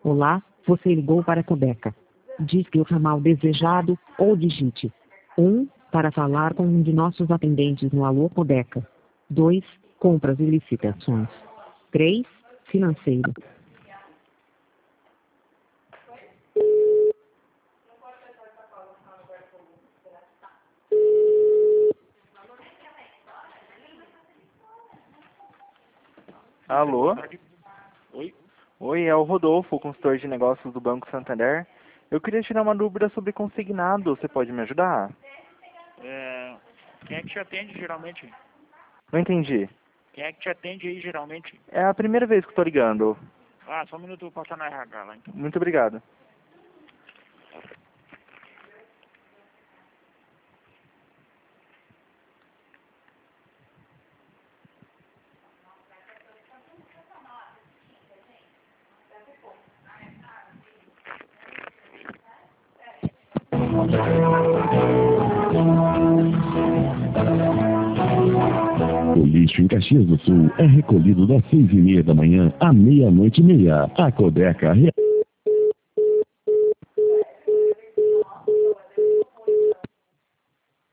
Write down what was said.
Olá, você ligou para a Codeca. Disque o ramal desejado, ou digite 1 para falar com um de nossos atendentes no Alô Codeca. 2, compras e licitações. 3, financeiro. Alô? Oi? Oi, é o Rodolfo, consultor de negócios do Banco Santander. Eu queria tirar uma dúvida sobre consignado. Você pode me ajudar? Quem é que te atende geralmente? Não entendi. Quem é que te atende aí geralmente? É a primeira vez que estou ligando. Ah, só um minuto, eu vou passar na RH lá então. Muito obrigado. O lixo em Caxias do Sul é recolhido das 6h30 da manhã à meia-noite e meia. A Codeca